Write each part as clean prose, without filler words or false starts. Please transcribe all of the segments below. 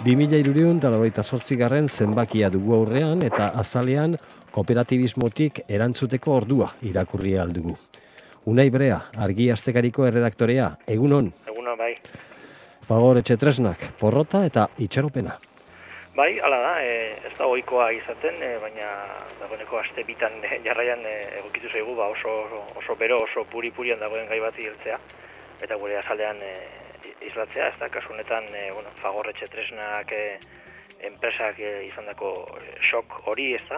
2288 zenbakia dugu aurrean eta azalean kooperatibismotik erantzuteko ordua irakurri aldugu. Unai Brea, Argi Astekariko erredaktorea, egunon? Egunon, bai. Fagor Etxetresnak, porrota eta itxaropena. Bai, hala da, ez da ohikoa izaten, baina dagoeneko aste bitan jarraian egokitu zaigu oso bero, oso puri-purian dagoen gai bat hiltzea, eta gure azalean islatzea, ez da, kasu honetan, Fagor Etxetresnak enpresak izandako shock hori, ez da,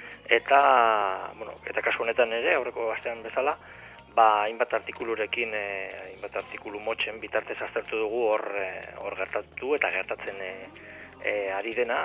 eta kasu honetan ere, aurreko astean bezala, hainbat artikulurekin, hainbat artikulu motxen bitartez aztertu dugu hor gertatu eta gertatzen ari dena,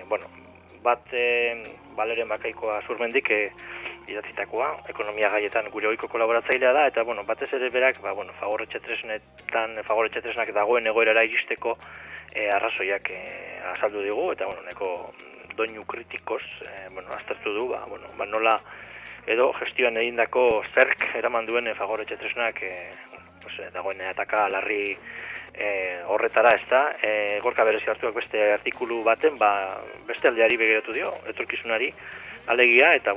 bat Baleren Bakaikoa Zurmendik idatzitakoa, ekonomia gaietan gure ohiko kolaboratzailea da, eta batez ere berak, Fagor Etxetresnak dagoen egoerara iristeko arrazoiak azaldu digu, eta neko doinu kritikoz aztertu du, nola edo gestioan egindako zerk eraman duen Fagor Etxetresnak dagoen ataka larri horretara, ez da, Gorka Berezi hartuak beste artikulu baten, beste aldeari begiratu dio, etorkizunari, alegia, eta,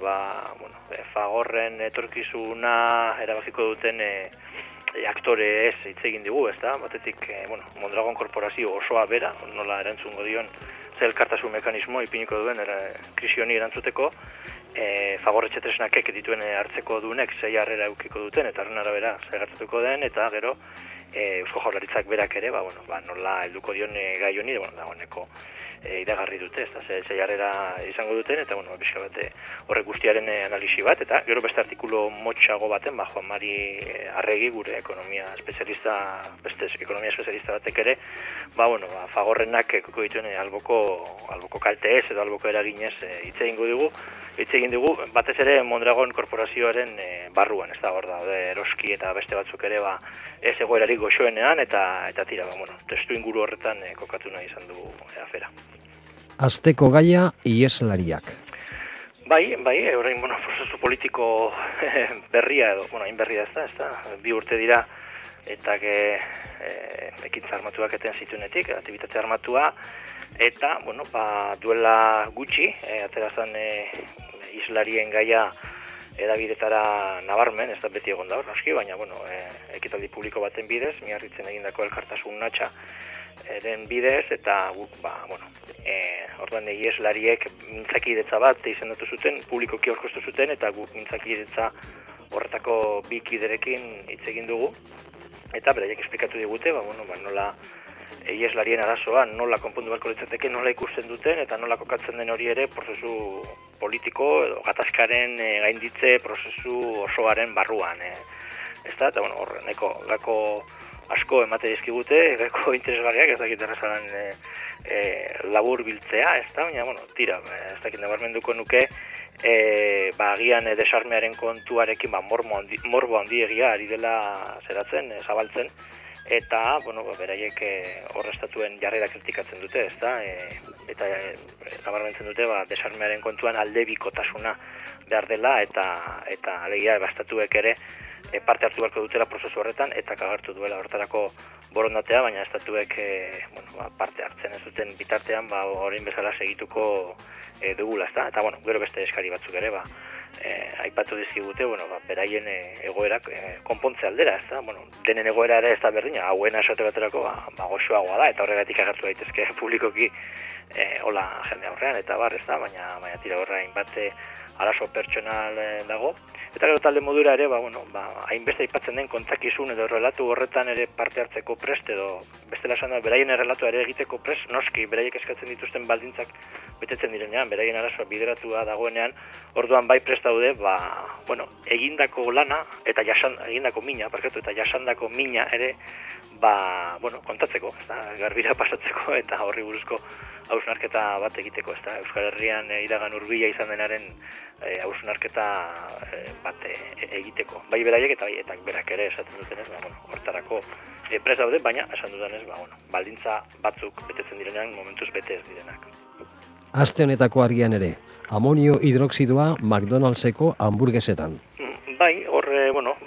Fagorren etorkizuna erabakiko duten aktore ez hitz egin digu, ez da, batetik, Mondragon korporazio osoa bera, nola erantzungo dion, elkartasun mekanismo ipiniko duen krisi honi erantzuteko, Fagor Etxetresnakek dituen hartzeko dunek sei harrera eukiko duten, eta horren arabera gertatuko den, eta gero Eusko Jaurlaritzak berak ere, nola helduko dion gai honi, dagoeneko iragarri dute, ez da, sei harrera izango duten, eta, bizka bate horrek guztiaren analisi bat, eta gero beste artikulu motxago baten, Juan Mari Arregi, gure ekonomia espezialista batek ere, Fagorrenak ekuko dituen alboko kalte ez, edo alboko eraginez hitz egin dugu, batez ere Mondragon korporazioaren barruan, ez da, hor da, Eroski eta beste batzuk ere, ez egoerarik goxoenean, eta tira, testu inguru horretan kokatu nahi izan du afera. Asteko gaia ieslariak. Bai, orain, prozesu politiko berria edo, hain berria ez da, 2 urte dira, eta ekintza armatuak eten zituenetik, aktibitate armatua, eta, duela gutxi, aterazan islarien gaia edabidetara nabarmen, ez da beti egon da hor, noski, baina, ekitaldi publiko baten bidez, Miarritzen egindako elkartasun natxa den bidez, eta guk, orduan ieslariek mintzakidetza bat izendatu zuten, publikoki aurkeztu zuten, eta guk mintzakidetza horretako 2 kiderekin hitz egin dugu, eta beraiek esplikatu digute, nola ieslarien arazoa, nola konpondu beharko litzateke, nola ikusten duten, eta nola kokatzen den hori ere prozesu politiko, edo gatazkaren gainditze prozesu osoaren barruan. Eta, horreneko gako asko emate dizkigute, gako interesgarriak, ez dakit errezalan labur biltzea, ez da, baina, tira, ez dakit nabarmenduko nuke, agian desarmearen kontuarekin morbo handiegia ari dela zeratzen, zabaltzen, eta, beraiek horrestatuen jarrera kritikatzen dute, ez da, eta nabarmentzen dute, desarmearen kontuan aldebikotasuna behar dela, eta alegia, estatuek ere parte hartu beharko dutela prozesu horretan, eta kagartu duela horretarako borondatea, baina estatuek parte hartzen ez duten bitartean, horrein bezala segituko dugula, ez da, eta, gero beste eskari batzuk ere, aipatu dizkigute, beraien egoerak konpontze aldera, ez da, denen egoera ere ez da berdina, hauena esate baterako, goxoagoa da, eta horregatik agertu daitezke publikoki hola jende aurrean, eta ez da, baina tira horrein bat arazo pertsonal dago, eta gero talde modura ere, hainbeste aipatzen den kontakizun edo relatu horretan ere parte hartzeko prest, edo bestela esan da, beraien errelatua ere egiteko prest, noski, beraiek eskatzen dituzten baldintzak betetzen direnean, beraien arazoa bideratua dagoenean, orduan bai prest daude, egindako lana, eta egindako mina, eta jasandako mina ere, kontatzeko, garbira pasatzeko, eta horri buruzko hausnarketa bat egiteko, ez da, Euskal Herrian iragan hurbila izan denaren hausnarketa bat egiteko. Bai beraiek eta berak ere esaten dutenez, hortarako prest daude, baina esan dudanez, baldintza batzuk betetzen direnean, momentuz bete ez direnak. Aste honetako argian ere, amonio hidroxidoa McDonald'seko hamburguesetan. Bai, hor,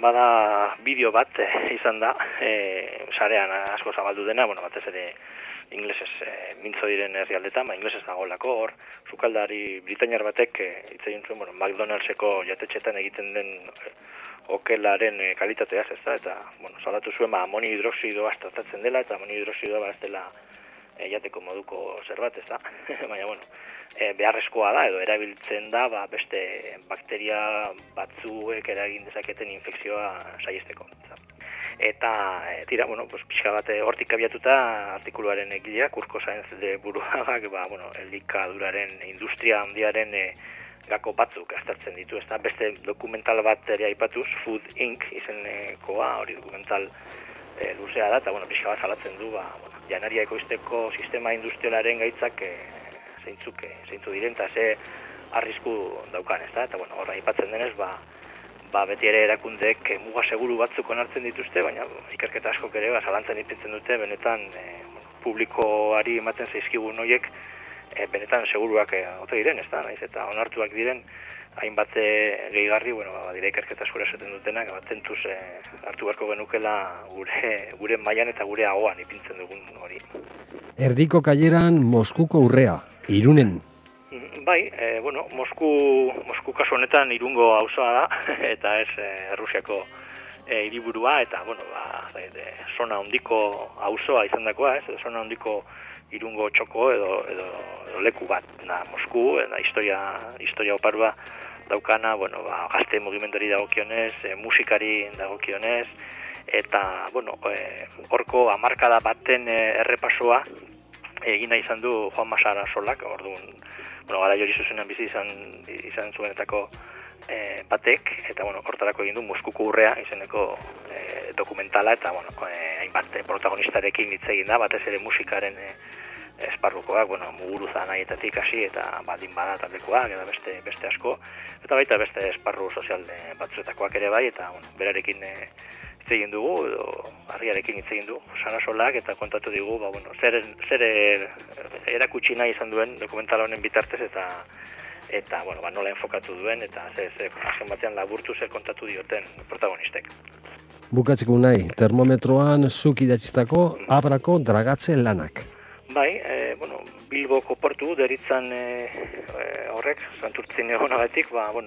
bada bideo bat izan da, sarean asko zabaldu dena, batez ere inglesez mintzo diren herrialdetan, inglesez dagoelako hor, sukaldari britainiar batek hitz egin zuen, McDonald'seko jatetxetan egiten den okelaren kalitateaz, ez da, eta, salatu zuen, amonio hidroxidoa tratatzen dela, eta amonio hidroxidoa ez dela jateko moduko zerbait, ez da, baina, beharrezkoa da, edo erabiltzen da, beste bakteria batzuek eragin dezaketen infekzioa saihesteko. Eta, pixka bat hortik abiatuta artikuluaren egilea, Kurko Saenz de Buruagak, elikaduraren industria handiaren gako batzuk aztertzen ditu, ez da, beste dokumental bat ere aipatuz, Food Inc. izenekoa, hori dokumental luzea da, eta, pixka bat salatzen du, janaria ekoizteko sistema industrialaren gaitzak zeintzuk diren, eta ze arrisku daukan, ez da, eta, horra aipatzen denez, beti ere erakundeek muga seguru batzuk onartzen dituzte, baina ikerketa askok ere zalantzan ipintzen dute, benetan publikoari ematen zaizkigun horiek benetan seguruak ote diren, ez da, naiz eta onartuak diren, hainbat gehigarri, dira ikerketa askora esaten dutenak, tentuz hartu beharko genukela gure mailan eta gure ahoan ipintzen dugun hori. Erdiko kaileran Moskuko urrea, Irunen. Bai, Mosku kasu honetan Irungo auzoa da, eta ez Errusiako hiriburua, eta, zona handiko auzoa izandakoa, ez, zona handiko Irungo txoko edo leku bat, Mosku, historia oparua daukana, gazte mugimenduari dagokionez, musikari dagokionez, eta, horko hamarkada baten errepasoa egina izan du Juan Masara Solak, orduan, gara jori zuzenean bizi izan zuenetako batek, eta, hortarako egin du Moskuko urrea izeneko dokumentala, eta, hainbat protagonistarekin hitz egin da, batez ere musikaren esparrukoak, Muguruza nahietatik hasi, eta baldin bada taldekoak, eta beste asko, eta baita beste esparru sozial batzuetakoak ere bai, eta, berarekin hitz egin dugu, edo harriarekin hitz egin du, Sarasolak, eta kontatu digu, zer erakutsi nahi izan duen dokumentala honen bitartez, eta nola enfokatu duen, eta azken batean laburtu zer kontatu dioten protagonistek. Bukatzeko nahi, termometroan zuk idatzitako Abrako dragatze lanak. Bai, Bilboko portu deritzan horrek, Santurtzin egonagatik,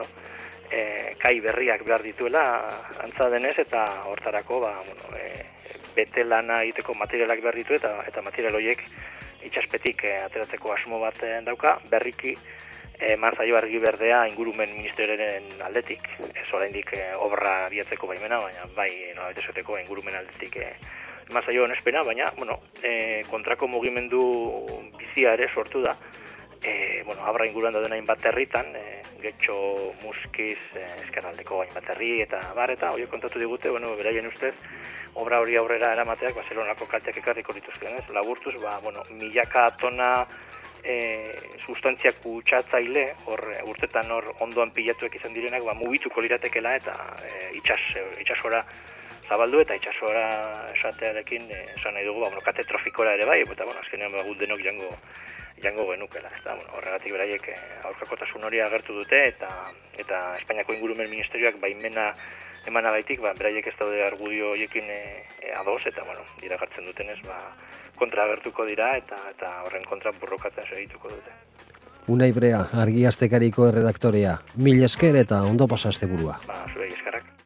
kai berriak behar dituela antza denez, eta hortarako bete lana egiteko materialak behar ditu, eta material horiek itxaspetik ateratzeko asmo bat dauka, berriki eman zaio argi berdea ingurumen ministerioaren aldetik, ez oraindik obra biatzeko baimena, baina bai nolabait esateko ingurumen aldetik eman zaio onespena, baina kontrako mugimendu bizia ere sortu da. Abra inguruan dauden hainbat herritan, Getxo, Muskiz, Ezkerraldeko hainbat herri eta horiek kontatu digute, beraien ustez, obra hori aurrera eramateak Barcelonako kalteak ekarriko dituzken, ez? Laburtuz, milaka tona sustantzia kutsatzaile, urtetan ondoan pilatuek izan direnak, mugituko liratekela eta itsasora zabaldu eta itsasora esatearekin esan nahi dugu, kate trofikora ere bai, eta azkenean gut denok jango genukela. Horregatik beraiek aurkakotasun hori agertu dute, eta Espainiako ingurumen ministerioak baimena emanagaitik, beraiek ez daude argudio horiekin ados, eta iragartzen dutenez, kontra agertuko dira, eta horren kontra borrokatzen segituko dute. Unai Brea, Argi Astekariko erredaktorea, mil esker eta ondo pasa asteburua. Zuei esker.